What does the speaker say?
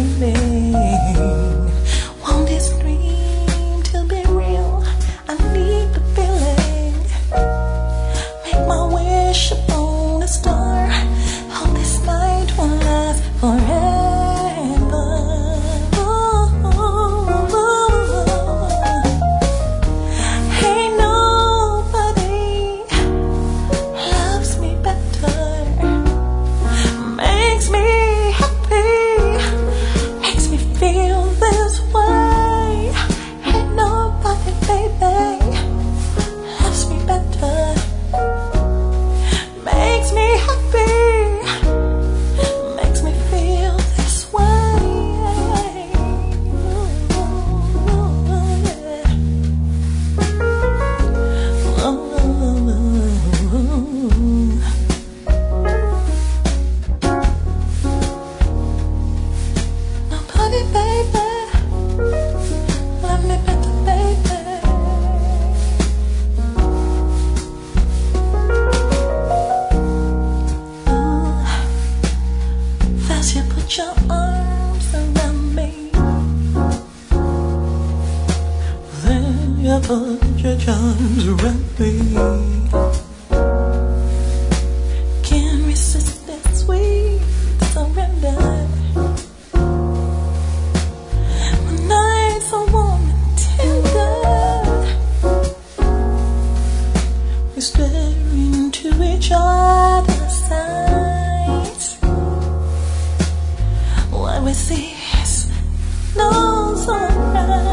feeling. Want this dream to be real. I need the feeling. Make my wish upon a star. Hope this night will last forever. You put your arms around me, then you put your charms around me. Can't resist that sweet surrender. The nights are warm and tender. We stare into each other's eyes. What we see is no sunrise.